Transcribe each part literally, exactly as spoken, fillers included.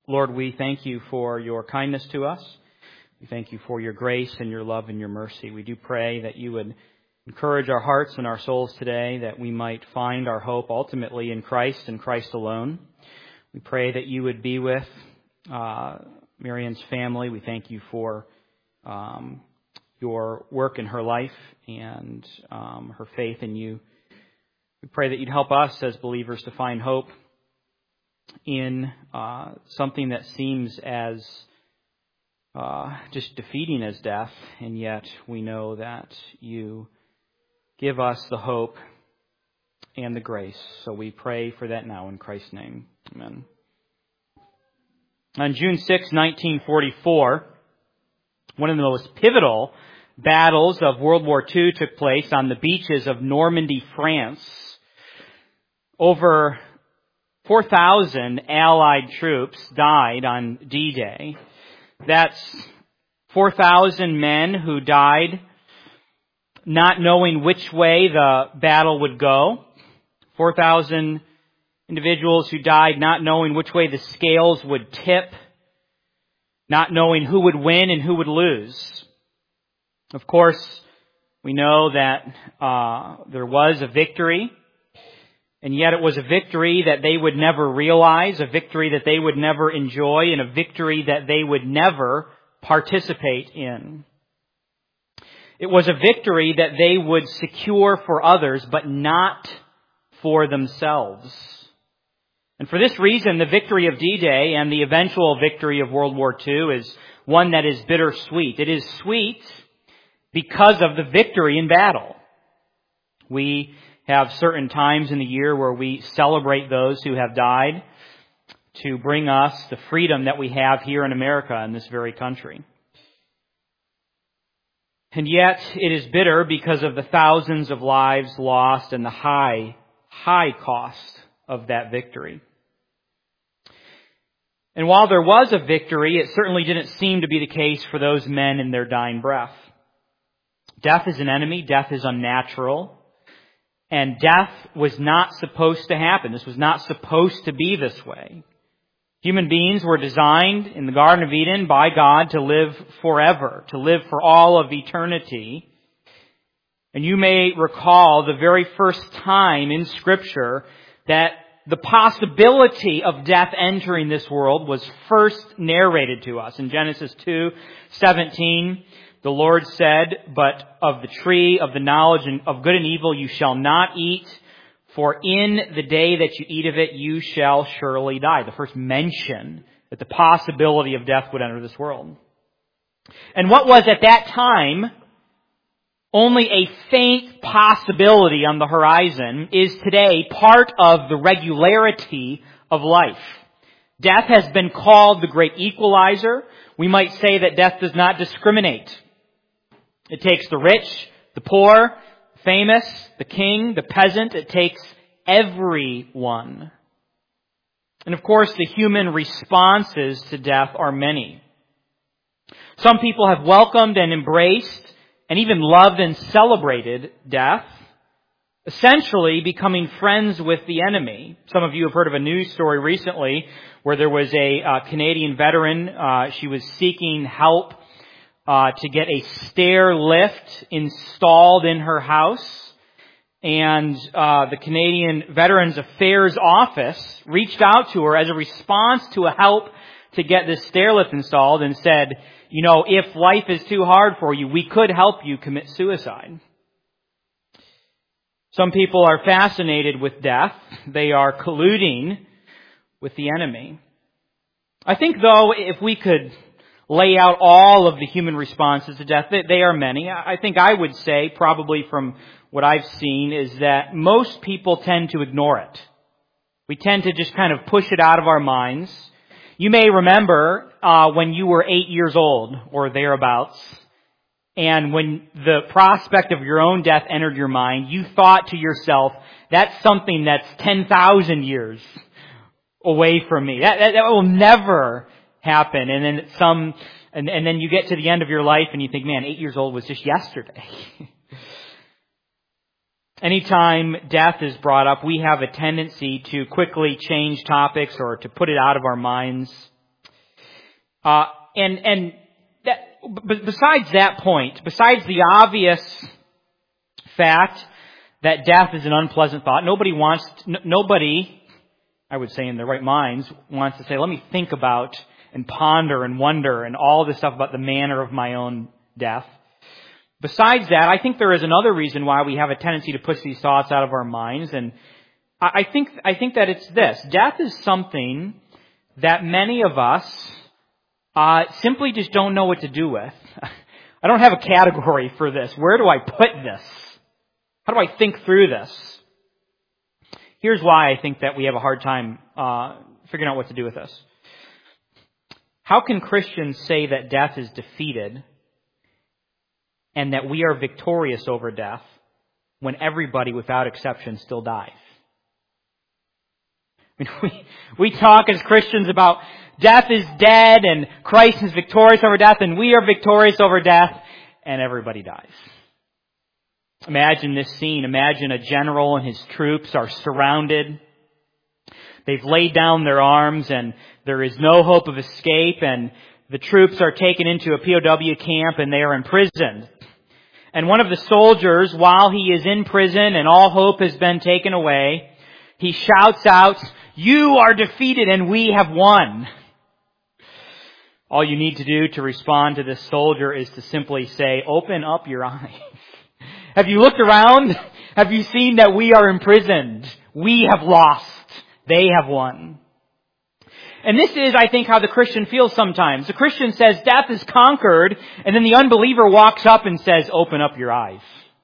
Lord, we thank you for your kindness to us. We thank you for your grace and your love and your mercy. We do pray that you would encourage our hearts and our souls today, that we might find our hope ultimately in Christ and Christ alone. We pray that you would be with uh, Marian's family. We thank you for um, your work in her life and um, her faith in you. We pray that you'd help us as believers to find hope in uh, something that seems as uh, just defeating as death, and yet we know that you give us the hope and the grace. So we pray for that now in Christ's name. Amen. On June sixth, nineteen forty-four, one of the most pivotal battles of World War Two took place on the beaches of Normandy, France. Over four thousand Allied troops died on D-Day. That's four thousand men who died not knowing which way the battle would go. four thousand individuals who died not knowing which way the scales would tip, not knowing who would win and who would lose. Of course, we know that uh, there was a victory, and yet it was a victory that they would never realize, a victory that they would never enjoy, and a victory that they would never participate in. It was a victory that they would secure for others, but not for themselves. And for this reason, the victory of D-Day and the eventual victory of World War Two is one that is bittersweet. It is sweet because of the victory in battle. We have certain times in the year where we celebrate those who have died to bring us the freedom that we have here in America, in this very country. And yet it is bitter because of the thousands of lives lost and the high, high cost of that victory. And while there was a victory, it certainly didn't seem to be the case for those men in their dying breath. Death is an enemy. Death is unnatural. And death was not supposed to happen. This was not supposed to be this way. Human beings were designed in the Garden of Eden by God to live forever, to live for all of eternity. And you may recall the very first time in Scripture that the possibility of death entering this world was first narrated to us. In Genesis two seventeen, the Lord said, "But of the tree of the knowledge of good and evil you shall not eat, for in the day that you eat of it you shall surely die." The first mention that the possibility of death would enter this world. And what was at that time only a faint possibility on the horizon is today part of the regularity of life. Death has been called the great equalizer. We might say that death does not discriminate. It takes the rich, the poor, the famous, the king, the peasant. It takes everyone. And of course, the human responses to death are many. Some people have welcomed and embraced and even loved and celebrated death, essentially becoming friends with the enemy. Some of you have heard of a news story recently where there was a uh, Canadian veteran. Uh, she was seeking help uh, to get a stair lift installed in her house. And uh, the Canadian Veterans Affairs Office reached out to her as a response to a help to get this stair lift installed and said, you know, if life is too hard for you, we could help you commit suicide. Some people are fascinated with death. They are colluding with the enemy. I think, though, if we could lay out all of the human responses to death, they are many. I think I would say, probably from what I've seen, is that most people tend to ignore it. We tend to just kind of push it out of our minds. You may remember uh, when you were eight years old or thereabouts, and when the prospect of your own death entered your mind, you thought to yourself, that's something that's ten thousand years away from me. That, that, that will never happen. And then some, and, and then you get to the end of your life and you think, man, eight years old was just yesterday. Anytime death is brought up, we have a tendency to quickly change topics or to put it out of our minds. Uh, and, and that, b- besides that point, besides the obvious fact that death is an unpleasant thought, nobody wants, n- nobody, I would say in their right minds, wants to say, let me think about and ponder and wonder and all this stuff about the manner of my own death. Besides that, I think there is another reason why we have a tendency to push these thoughts out of our minds, and I think I think that it's this. Death is something that many of us uh, simply just don't know what to do with. I don't have a category for this. Where do I put this? How do I think through this? Here's why I think that we have a hard time uh, figuring out what to do with this. How can Christians say that death is defeated and that we are victorious over death when everybody, without exception, still dies? I mean, we, we talk as Christians about death is dead and Christ is victorious over death and we are victorious over death and everybody dies. Imagine this scene. Imagine a general and his troops are surrounded. They've laid down their arms and there is no hope of escape, and the troops are taken into a P O W camp and they are imprisoned. And one of the soldiers, while he is in prison and all hope has been taken away, he shouts out, "You are defeated and we have won." All you need to do to respond to this soldier is to simply say, "Open up your eyes. Have you looked around? Have you seen that we are imprisoned? We have lost. They have won." And this is, I think, how the Christian feels sometimes. The Christian says death is conquered, and then the unbeliever walks up and says, "Open up your eyes."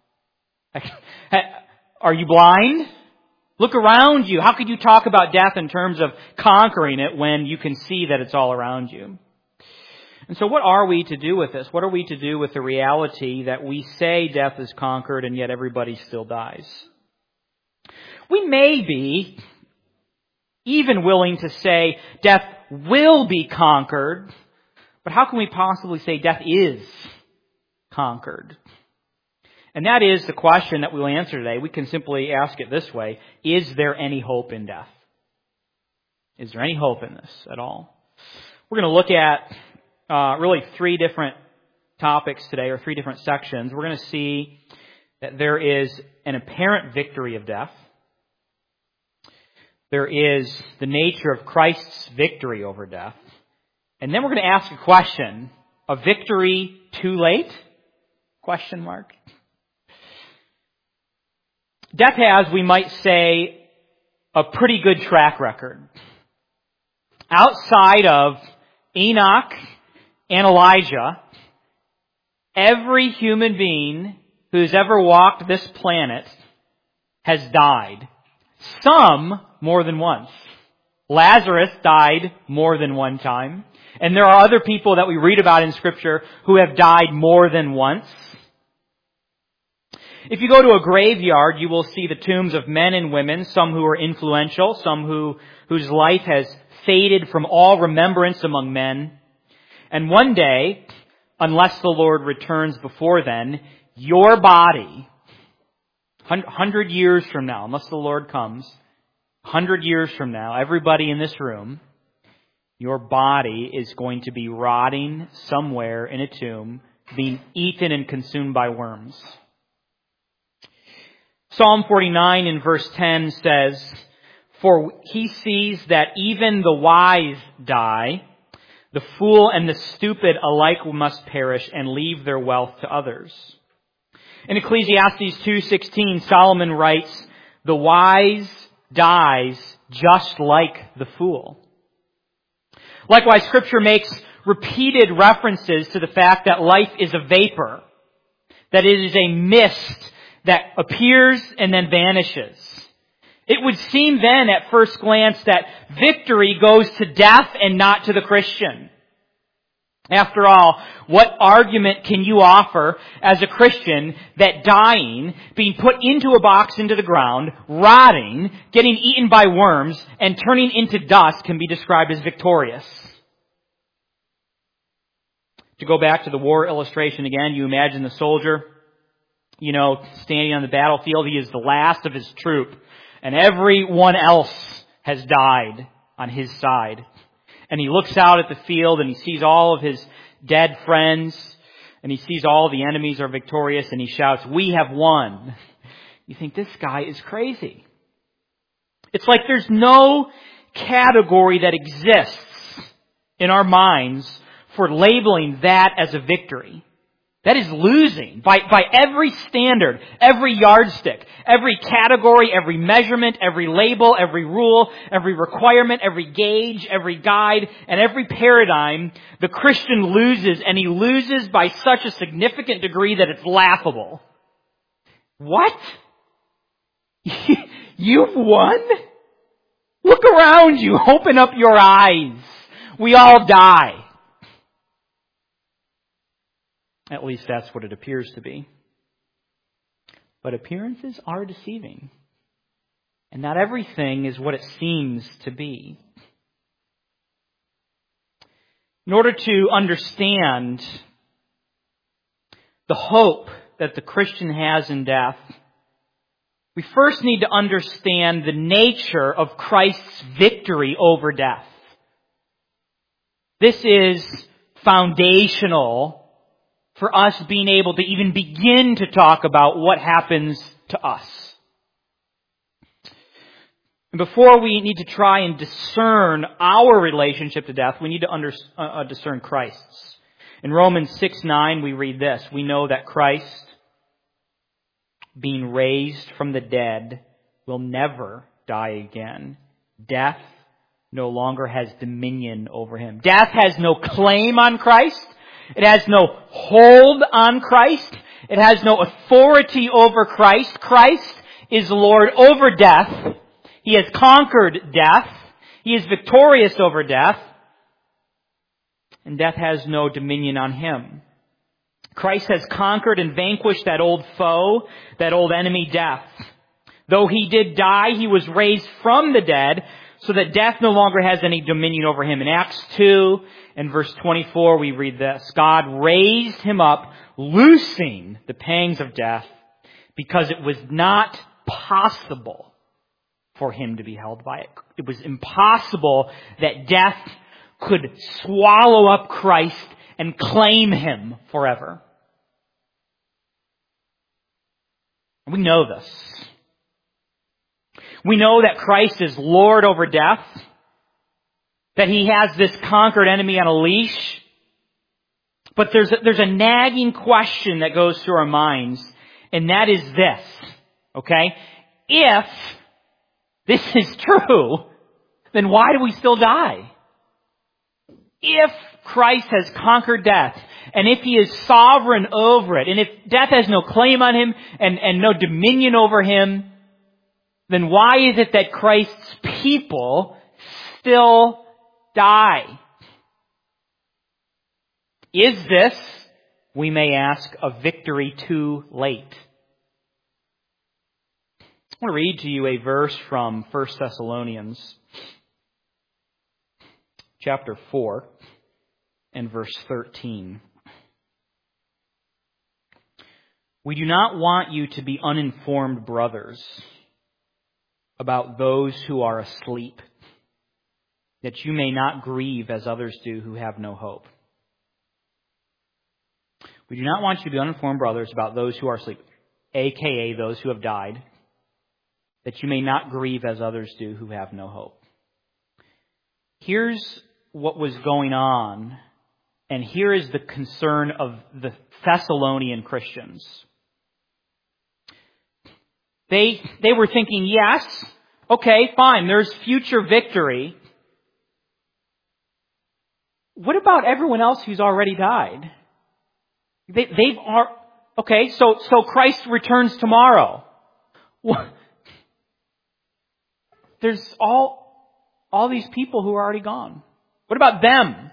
Are you blind? Look around you. How could you talk about death in terms of conquering it when you can see that it's all around you? And so what are we to do with this? What are we to do with the reality that we say death is conquered and yet everybody still dies? We may be even willing to say death will be conquered, but how can we possibly say death is conquered? And that is the question that we'll answer today. We can simply ask it this way: is there any hope in death? Is there any hope in this at all? We're going to look at uh, really three different topics today, or three different sections. We're going to see that there is an apparent victory of death. There is the nature of Christ's victory over death. And then we're going to ask a question: a victory too late? Question mark. Death has, we might say, a pretty good track record. Outside of Enoch and Elijah, every human being who's ever walked this planet has died. Some more than once. Lazarus died more than one time. And there are other people that we read about in Scripture who have died more than once. If you go to a graveyard, you will see the tombs of men and women, some who are influential, some who whose life has faded from all remembrance among men. And one day, unless the Lord returns before then, your body, hundred years from now, unless the Lord comes, hundred years from now, everybody in this room, your body is going to be rotting somewhere in a tomb, being eaten and consumed by worms. Psalm forty-nine in verse ten says, "For he sees that even the wise die, the fool and the stupid alike must perish and leave their wealth to others." In Ecclesiastes two sixteen, Solomon writes, "The wise dies just like the fool." Likewise, Scripture makes repeated references to the fact that life is a vapor, that it is a mist that appears and then vanishes. It would seem then at first glance that victory goes to death and not to the Christian. After all, what argument can you offer as a Christian that dying, being put into a box into the ground, rotting, getting eaten by worms, and turning into dust can be described as victorious? To go back to the war illustration again, you imagine the soldier, you know, standing on the battlefield. He is the last of his troop, and everyone else has died on his side. And he looks out at the field and he sees all of his dead friends and he sees all the enemies are victorious and he shouts, "We have won." You think, this guy is crazy. It's like there's no category that exists in our minds for labeling that as a victory. That is losing by, by every standard, every yardstick, every category, every measurement, every label, every rule, every requirement, every gauge, every guide, and every paradigm. The Christian loses, and he loses by such a significant degree that it's laughable. What? You've won? Look around you. Open up your eyes. We all die. At least that's what it appears to be. But appearances are deceiving. And not everything is what it seems to be. In order to understand the hope that the Christian has in death, we first need to understand the nature of Christ's victory over death. This is foundational for us being able to even begin to talk about what happens to us. And before we need to try and discern our relationship to death, we need to under, uh, discern Christ's. In Romans six nine, we read this: "We know that Christ, being raised from the dead, will never die again. Death no longer has dominion over him." Death has no claim on Christ. It has no hold on Christ. It has no authority over Christ. Christ is Lord over death. He has conquered death. He is victorious over death. And death has no dominion on him. Christ has conquered and vanquished that old foe, that old enemy, death. Though he did die, he was raised from the dead, so that death no longer has any dominion over him. In Acts two and verse twenty-four, we read this: "God raised him up, loosing the pangs of death, because it was not possible for him to be held by it." It was impossible that death could swallow up Christ and claim him forever. We know this. We know that Christ is Lord over death, that he has this conquered enemy on a leash. But there's a, there's a nagging question that goes through our minds, and that is this, okay? If this is true, then why do we still die? If Christ has conquered death, and if he is sovereign over it, and if death has no claim on him and, and no dominion over him, then why is it that Christ's people still die? Is this, we may ask, a victory too late? I want to read to you a verse from First Thessalonians chapter four and verse thirteen. "We do not want you to be uninformed, brothers, about those who are asleep, that you may not grieve as others do who have no hope." We do not want you to be uninformed, brothers, about those who are asleep, aka those who have died, that you may not grieve as others do who have no hope. Here's what was going on, and here is the concern of the Thessalonian Christians. They, they were thinking, yes, okay, fine, there's future victory. What about everyone else who's already died? They, they've are, okay, so, so Christ returns tomorrow. There's all, all these people who are already gone. What about them?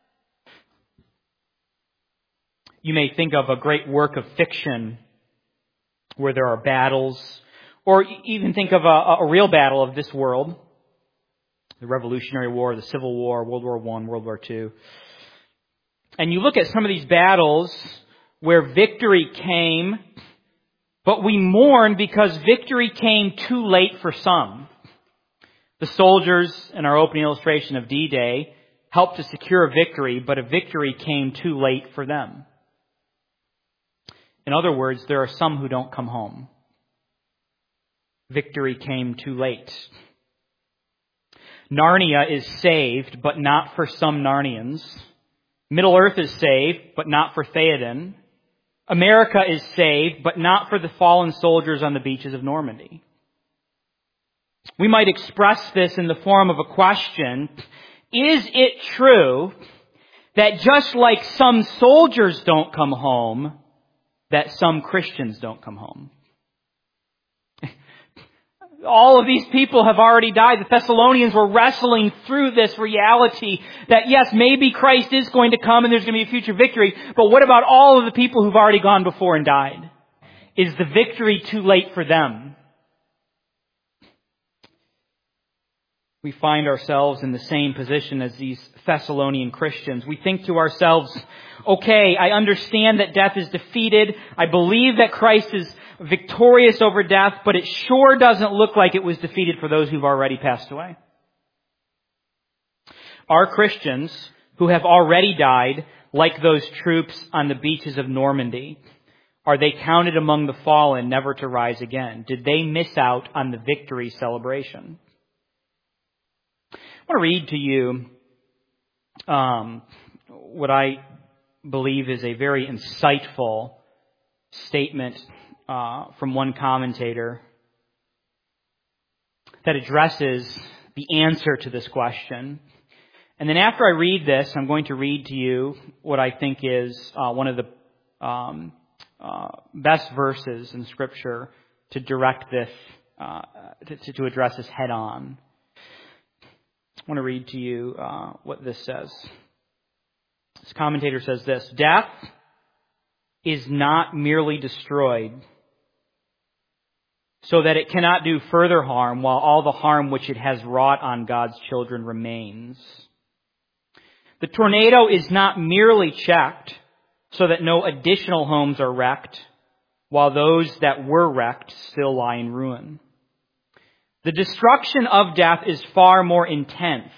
You may think of a great work of fiction where there are battles, or even think of a, a real battle of this world. The Revolutionary War, the Civil War, World War One, World War Two. And you look at some of these battles where victory came, but we mourn because victory came too late for some. The soldiers in our opening illustration of D-Day helped to secure a victory, but a victory came too late for them. In other words, there are some who don't come home. Victory came too late. Narnia is saved, but not for some Narnians. Middle-earth is saved, but not for Theoden. America is saved, but not for the fallen soldiers on the beaches of Normandy. We might express this in the form of a question. Is it true that just like some soldiers don't come home, that some Christians don't come home? All of these people have already died. The Thessalonians were wrestling through this reality that yes, maybe Christ is going to come and there's going to be a future victory, but what about all of the people who've already gone before and died? Is the victory too late for them? We find ourselves in the same position as these Thessalonian Christians. We think to ourselves, okay, I understand that death is defeated. I believe that Christ is victorious over death, but it sure doesn't look like it was defeated for those who've already passed away. Are Christians who have already died, like those troops on the beaches of Normandy, are they counted among the fallen, never to rise again? Did they miss out on the victory celebration? I want to read to you um, what I believe is a very insightful statement uh, from one commentator that addresses the answer to this question. And then after I read this, I'm going to read to you what I think is uh, one of the um, uh, best verses in Scripture to direct this, uh, to, to address this head on. I want to read to you uh, what this says. This commentator says this: death is not merely destroyed so that it cannot do further harm while all the harm which it has wrought on God's children remains. The tornado is not merely checked so that no additional homes are wrecked while those that were wrecked still lie in ruin. The destruction of death is far more intense.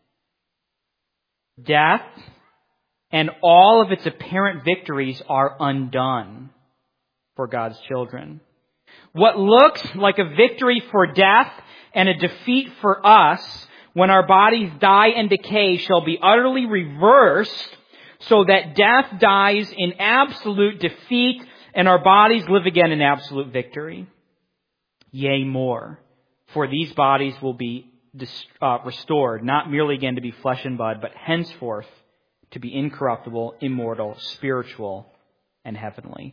Death and all of its apparent victories are undone for God's children. What looks like a victory for death and a defeat for us when our bodies die and decay shall be utterly reversed, so that death dies in absolute defeat and our bodies live again in absolute victory. Yea, more. For these bodies will be uh, restored, not merely again to be flesh and blood, but henceforth to be incorruptible, immortal, spiritual, and heavenly.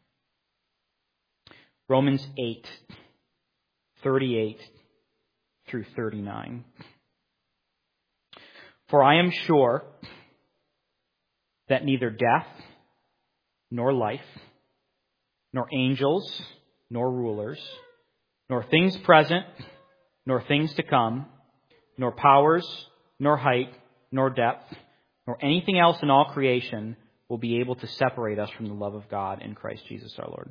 Romans eight, thirty-eight through thirty-nine. For I am sure that neither death, nor life, nor angels, nor rulers, nor things present, nor things to come, nor powers, nor height, nor depth, nor anything else in all creation will be able to separate us from the love of God in Christ Jesus our Lord.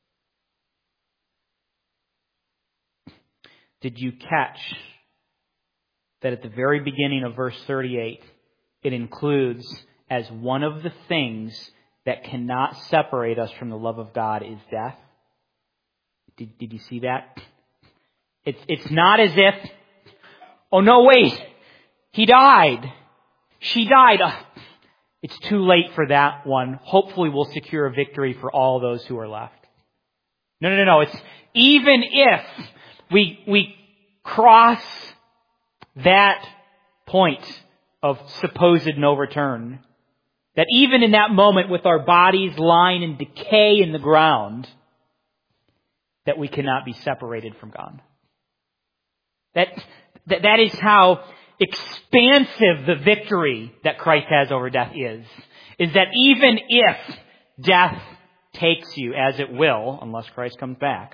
Did you catch that at the very beginning of verse thirty-eight, it includes as one of the things that cannot separate us from the love of God is death? Did, did you see that? It's, it's not as if, oh no, wait, he died. She died. Uh, it's too late for that one. Hopefully we'll secure a victory for all those who are left. No, no, no, no. It's even if we, we cross that point of supposed no return, that even in that moment with our bodies lying in decay in the ground, that we cannot be separated from God. That, that, that is how expansive the victory that Christ has over death is. Is that even if death takes you, as it will, unless Christ comes back,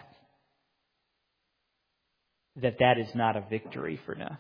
that that is not a victory for death.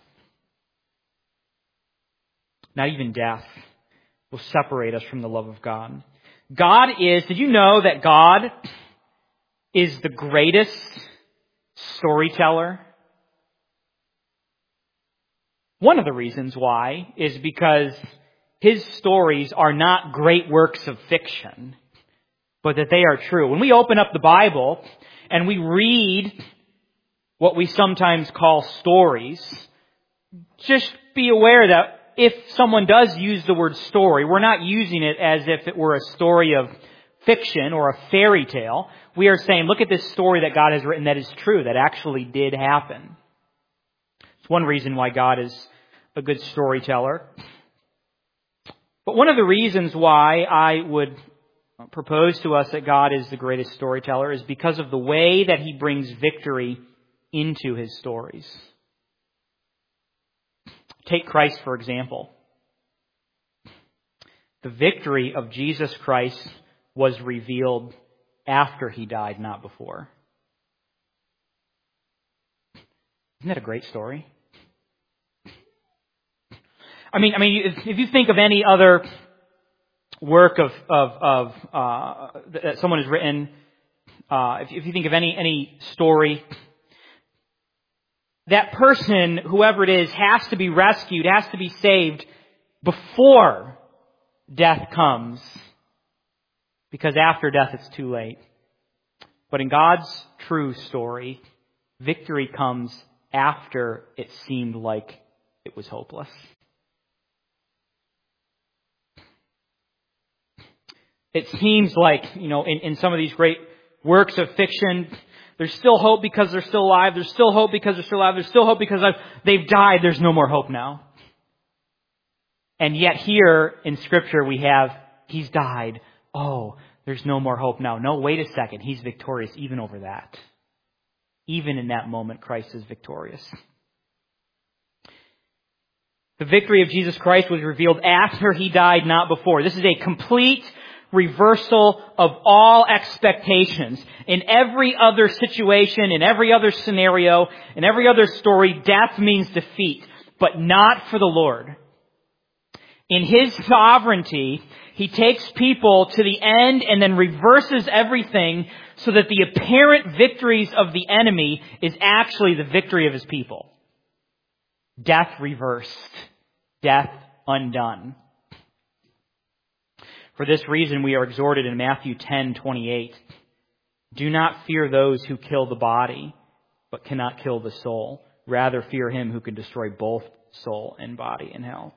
Not even death will separate us from the love of God. God is, did you know that God is the greatest storyteller? One of the reasons why is because his stories are not great works of fiction, but that they are true. When we open up the Bible and we read what we sometimes call stories, just be aware that if someone does use the word story, we're not using it as if it were a story of fiction or a fairy tale. We are saying, look at this story that God has written that is true, that actually did happen. It's one reason why God is a good storyteller. But one of the reasons why I would propose to us that God is the greatest storyteller is because of the way that He brings victory into His stories. Take Christ, for example. The victory of Jesus Christ was revealed after He died, not before. Isn't that a great story? I mean, I mean, if, if you think of any other work of of, of uh, that someone has written, uh, if, if you think of any any story, that person, whoever it is, has to be rescued, has to be saved before death comes, because after death it's too late. But in God's true story, victory comes after it seemed like it was hopeless. It seems like, you know, in, in some of these great works of fiction, there's still hope because they're still alive. There's still hope because they're still alive. There's still hope because they've died. There's no more hope now. And yet here in Scripture we have, He's died. Oh, there's no more hope now. No, wait a second. He's victorious even over that. Even in that moment, Christ is victorious. The victory of Jesus Christ was revealed after He died, not before. This is a complete reversal of all expectations. In every other situation, in every other scenario, in every other story, death means defeat, but not for the Lord. In His sovereignty, He takes people to the end and then reverses everything so that the apparent victories of the enemy is actually the victory of His people. Death reversed. Death undone. For this reason, we are exhorted in Matthew ten twenty-eight. Do not fear those who kill the body, but cannot kill the soul. Rather fear Him who can destroy both soul and body in hell.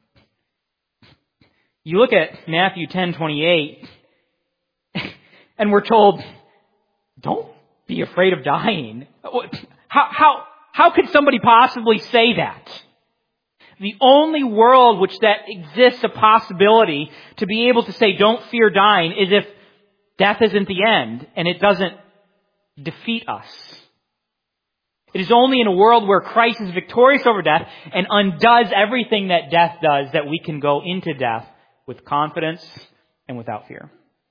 You look at Matthew ten twenty-eight, and we're told, don't be afraid of dying. How, how, how could somebody possibly say that? The only world which that exists a possibility to be able to say don't fear dying is if death isn't the end and it doesn't defeat us. It is only in a world where Christ is victorious over death and undoes everything that death does that we can go into death with confidence and without fear.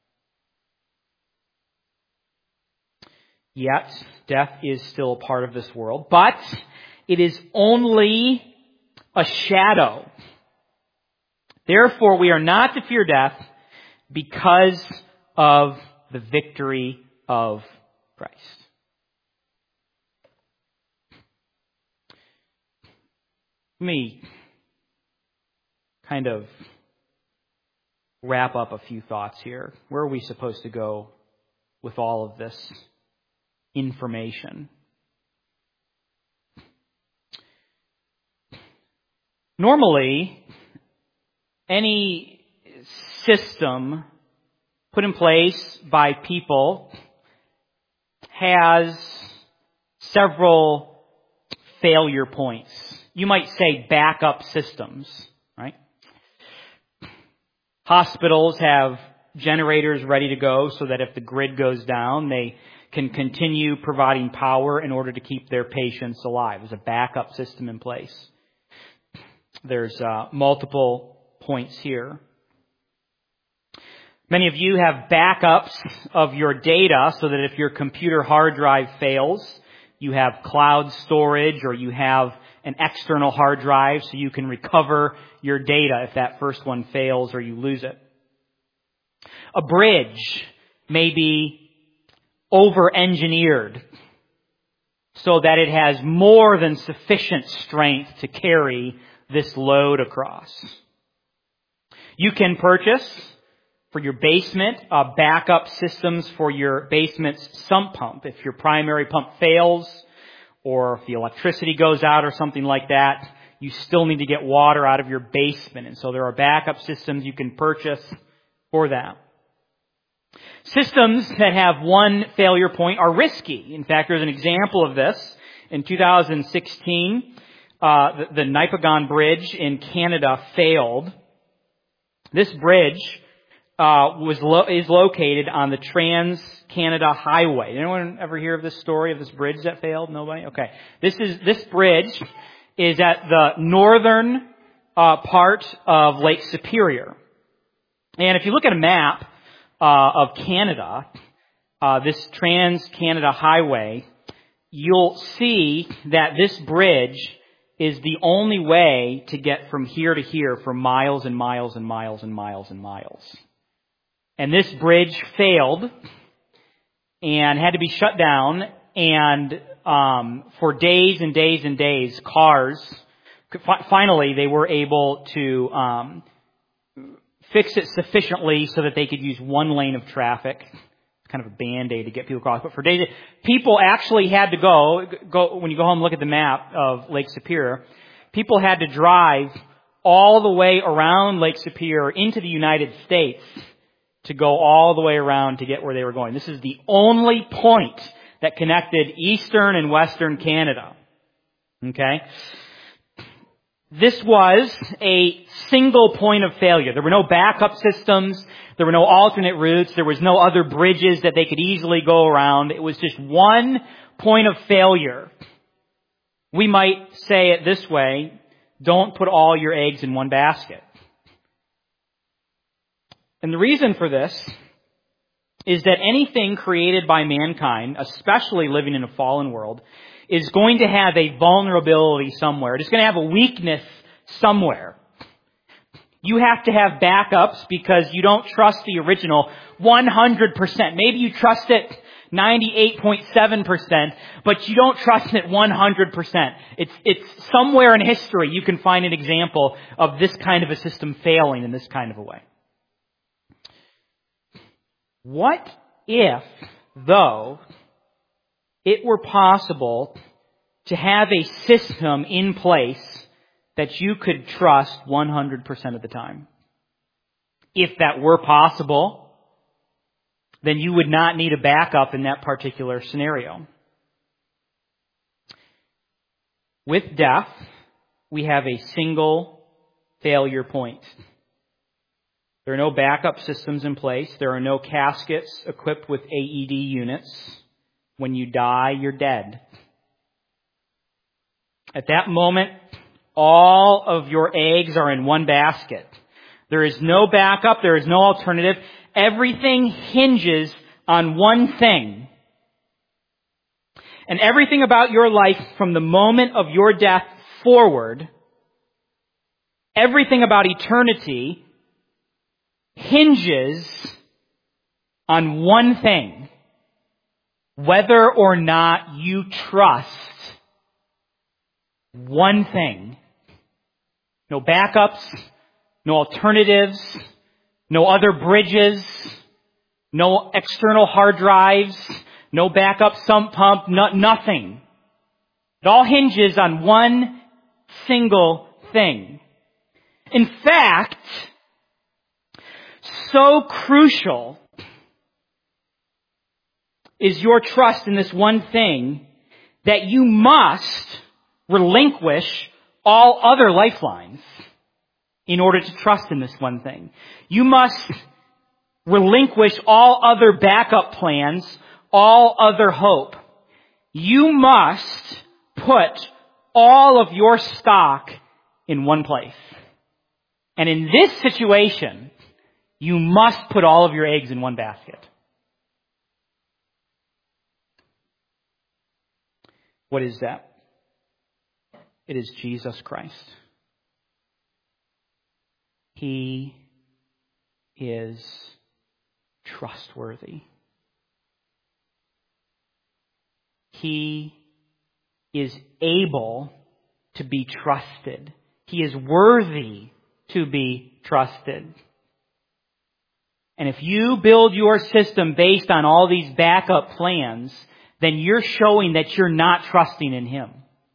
Yet, death is still a part of this world, but it is only a shadow. Therefore, we are not to fear death because of the victory of Christ. Let me kind of wrap up a few thoughts here. Where are we supposed to go with all of this information? Normally, any system put in place by people has several failure points. You might say backup systems, right? Hospitals have generators ready to go so that if the grid goes down, they can continue providing power in order to keep their patients alive. There's a backup system in place. There's uh, multiple points here. Many of you have backups of your data so that if your computer hard drive fails, you have cloud storage or you have an external hard drive so you can recover your data if that first one fails or you lose it. A bridge may be over-engineered so that it has more than sufficient strength to carry this load across. You can purchase for your basement uh, backup systems for your basement's sump pump. If your primary pump fails, or if the electricity goes out or something like that, you still need to get water out of your basement. And so there are backup systems you can purchase for that. Systems that have one failure point are risky. In fact, there's an example of this. In two thousand sixteen, uh, the, the Nipigon Bridge in Canada failed. This bridge uh, was lo- is located on the Trans-Canada Highway. Anyone ever hear of this story of this bridge that failed? Nobody? Okay. This is this bridge is at the northern uh, part of Lake Superior. And if you look at a map Uh, of Canada, uh, this Trans-Canada Highway, you'll see that this bridge is the only way to get from here to here for miles and miles and miles and miles and miles. And this bridge failed and had to be shut down, and um, for days and days and days, cars, finally they were able to um fix it sufficiently so that they could use one lane of traffic. It's kind of a band-aid to get people across. But for days, people actually had to go, go, when you go home and look at the map of Lake Superior, people had to drive all the way around Lake Superior into the United States to go all the way around to get where they were going. This is the only point that connected eastern and western Canada. Okay? This was a single point of failure. There were no backup systems. There were no alternate routes. There was no other bridges that they could easily go around. It was just one point of failure. We might say it this way: don't put all your eggs in one basket. And the reason for this is that anything created by mankind, especially living in a fallen world, is going to have a vulnerability somewhere. It's going to have a weakness somewhere. You have to have backups because you don't trust the original one hundred percent. Maybe you trust it ninety-eight point seven percent, but you don't trust it one hundred percent. It's, it's somewhere in history you can find an example of this kind of a system failing in this kind of a way. What if, though, it were possible to have a system in place that you could trust one hundred percent of the time? If that were possible, then you would not need a backup in that particular scenario. With death, we have a single failure point. There are no backup systems in place. There are no caskets equipped with A E D units. When you die, you're dead. At that moment, all of your eggs are in one basket. There is no backup. There is no alternative. Everything hinges on one thing. And everything about your life from the moment of your death forward, everything about eternity hinges on one thing: whether or not you trust one thing. No backups, no alternatives, no other bridges, no external hard drives, no backup sump pump, no, nothing. It all hinges on one single thing. In fact, so crucial is your trust in this one thing that you must relinquish all other lifelines in order to trust in this one thing. You must relinquish all other backup plans, all other hope. You must put all of your stock in one place. And in this situation, you must put all of your eggs in one basket. What is that? It is Jesus Christ. He is trustworthy. He is able to be trusted. He is worthy to be trusted. And if you build your system based on all these backup plans, then you're showing that you're not trusting in Him.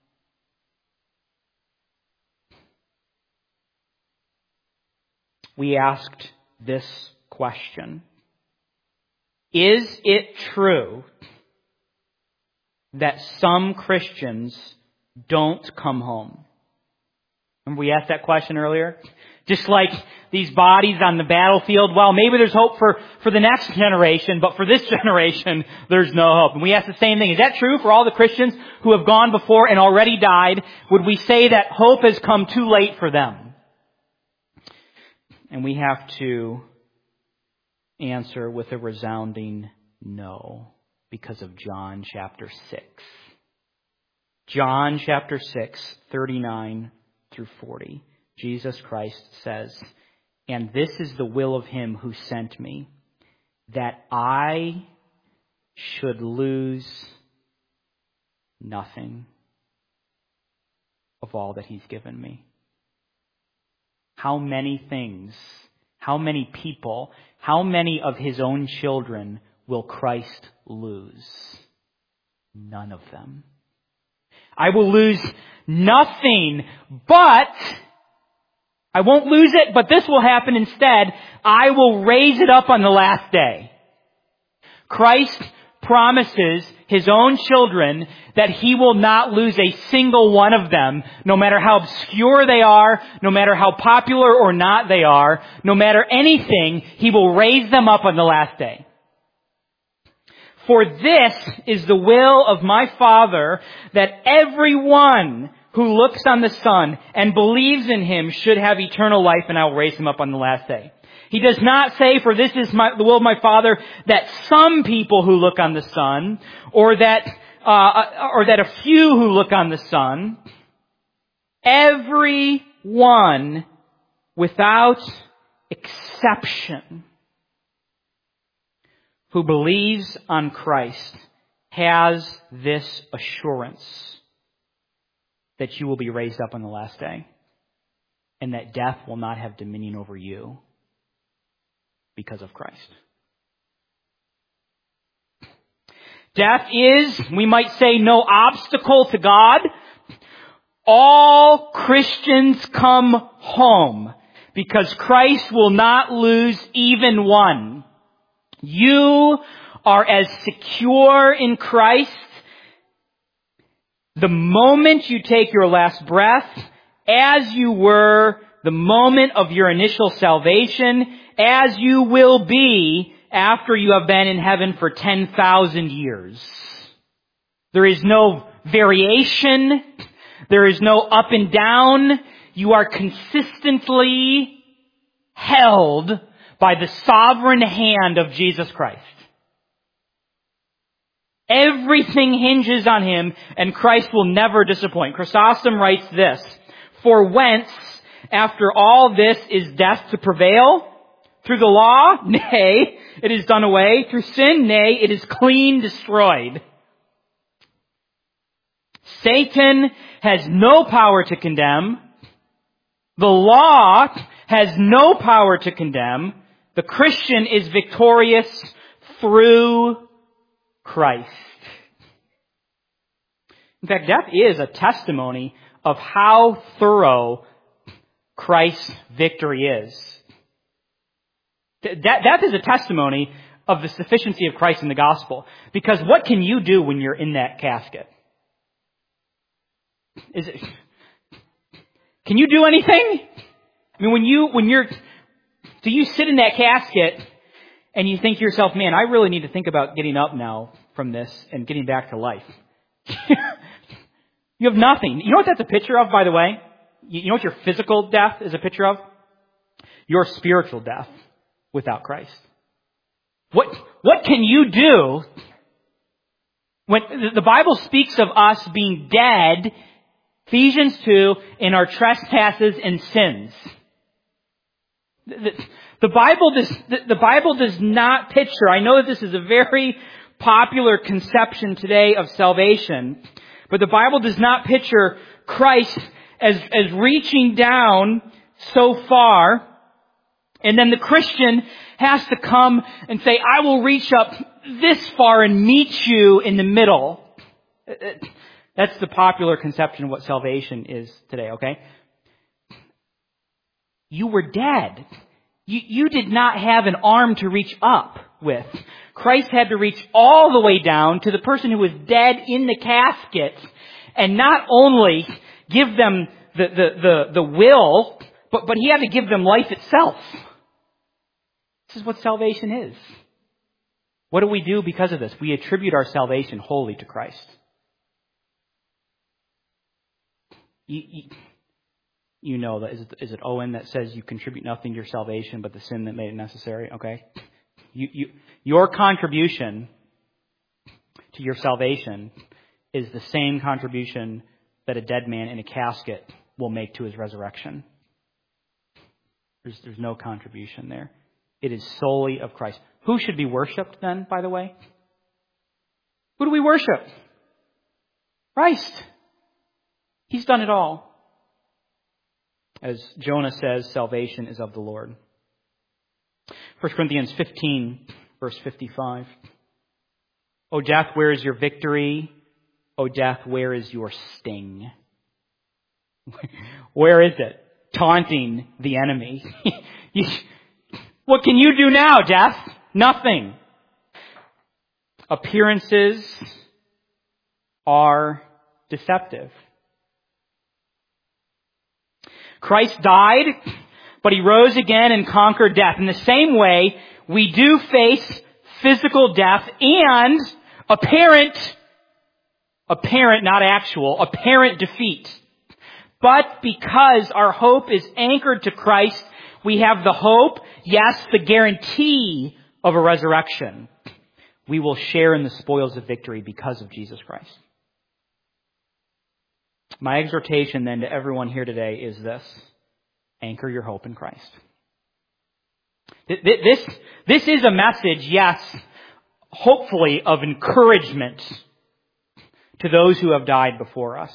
We asked this question: is it true that some Christians don't come home? Remember we asked that question earlier? Just like these bodies on the battlefield, well, maybe there's hope for, for the next generation, but for this generation, there's no hope. And we ask the same thing. Is that true for all the Christians who have gone before and already died? Would we say that hope has come too late for them? And we have to answer with a resounding no, because of John chapter six. John chapter six, thirty-nine through forty. Jesus Christ says, "And this is the will of Him who sent me, that I should lose nothing of all that He's given me." How many things, how many people, how many of His own children will Christ lose? None of them. I will lose nothing, but I won't lose it, but this will happen instead. I will raise it up on the last day. Christ promises His own children that He will not lose a single one of them, no matter how obscure they are, no matter how popular or not they are, no matter anything, He will raise them up on the last day. For this is the will of my Father, that everyone who looks on the Son and believes in Him should have eternal life, and I will raise him up on the last day. He does not say, for this is my, the will of my Father, that some people who look on the Son, or that, uh, or that a few who look on the Son. Everyone, without exception, who believes on Christ has this assurance that you will be raised up on the last day, and that death will not have dominion over you because of Christ. Death is, we might say, no obstacle to God. All Christians come home because Christ will not lose even one. You are as secure in Christ the moment you take your last breath as you were the moment of your initial salvation, as you will be after you have been in heaven for ten thousand years. There is no variation. There is no up and down. You are consistently held by the sovereign hand of Jesus Christ. Everything hinges on Him, and Christ will never disappoint. Chrysostom writes this: "For whence, after all this, is death to prevail? Through the law? Nay, it is done away. Through sin? Nay, it is clean destroyed. Satan has no power to condemn. The law has no power to condemn. The Christian is victorious through Christ." In fact, death is a testimony of how thorough Christ's victory is. Death is a testimony of the sufficiency of Christ in the gospel. Because what can you do when you're in that casket? Is it, can you do anything? I mean, when you, when you're, do you sit in that casket and you think to yourself, man, I really need to think about getting up now from this and getting back to life? You have nothing. You know what that's a picture of, by the way? You know what your physical death is a picture of? Your spiritual death without Christ. What, what can you do when the Bible speaks of us being dead, Ephesians two, in our trespasses and sins? The, the Bible does, the, the Bible does not picture, I know that this is a very popular conception today of salvation, But the Bible does not picture Christ as, as reaching down so far, and then the Christian has to come and say, I will reach up this far and meet you in the middle. That's the popular conception of what salvation is today, okay? You were dead. You, you did not have an arm to reach up with. Christ had to reach all the way down to the person who was dead in the casket and not only give them the, the, the, the will, but, but he had to give them life itself. This is what salvation is. What do we do because of this? We attribute our salvation wholly to Christ. You, you, you know that. Is it, is it Owen that says you contribute nothing to your salvation but the sin that made it necessary? Okay? You, you, your contribution to your salvation is the same contribution that a dead man in a casket will make to his resurrection. There's, there's no contribution there. It is solely of Christ. Who should be worshipped then, by the way? Who do we worship? Christ. He's done it all. As Jonah says, salvation is of the Lord. First Corinthians fifteen, verse fifty-five. O death, where is your victory? O death, where is your sting? Where is it? Taunting the enemy. What can you do now, death? Nothing. Appearances are deceptive. Christ died, but he rose again and conquered death. In the same way, we do face physical death and apparent, apparent, not actual, apparent defeat. But because our hope is anchored to Christ, we have the hope, yes, the guarantee of a resurrection. We will share in the spoils of victory because of Jesus Christ. My exhortation then to everyone here today is this: anchor your hope in Christ. This, this is a message, yes, hopefully of encouragement to those who have died before us.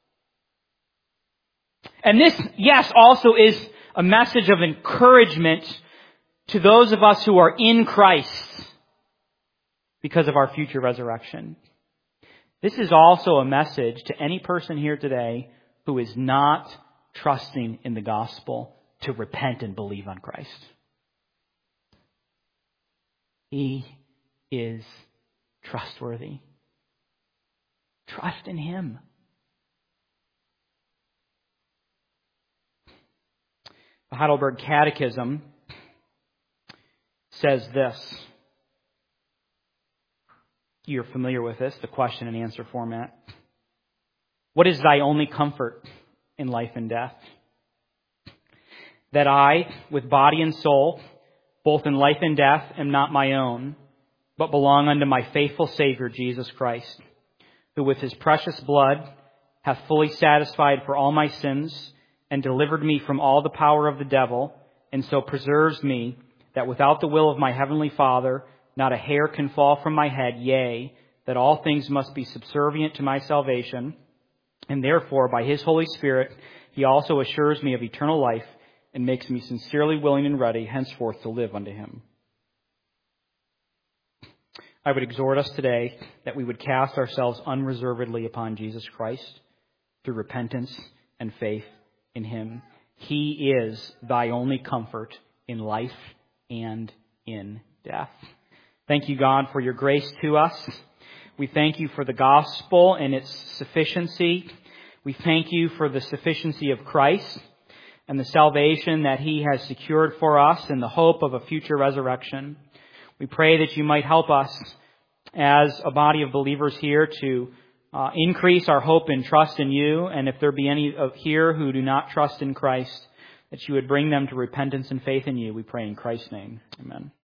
And this, yes, also is a message of encouragement to those of us who are in Christ because of our future resurrection. This is also a message to any person here today who is not trusting in the gospel to repent and believe on Christ. He is trustworthy. Trust in Him. The Heidelberg Catechism says this. You're familiar with this, the question and answer format. What is thy only comfort in life and death? That I, with body and soul, both in life and death, am not my own, but belong unto my faithful Savior, Jesus Christ, who with His precious blood hath fully satisfied for all my sins and delivered me from all the power of the devil, and so preserves me, that without the will of my heavenly Father, not a hair can fall from my head, yea, that all things must be subservient to my salvation, and therefore by His Holy Spirit He also assures me of eternal life, and makes me sincerely willing and ready henceforth to live unto Him. I would exhort us today that we would cast ourselves unreservedly upon Jesus Christ through repentance and faith in Him. He is thy only comfort in life and in death. Thank you, God, for your grace to us. We thank you for the gospel and its sufficiency. We thank you for the sufficiency of Christ and the salvation that He has secured for us and the hope of a future resurrection. We pray that you might help us as a body of believers here to uh, increase our hope and trust in you. And if there be any of here who do not trust in Christ, that you would bring them to repentance and faith in you. We pray in Christ's name. Amen.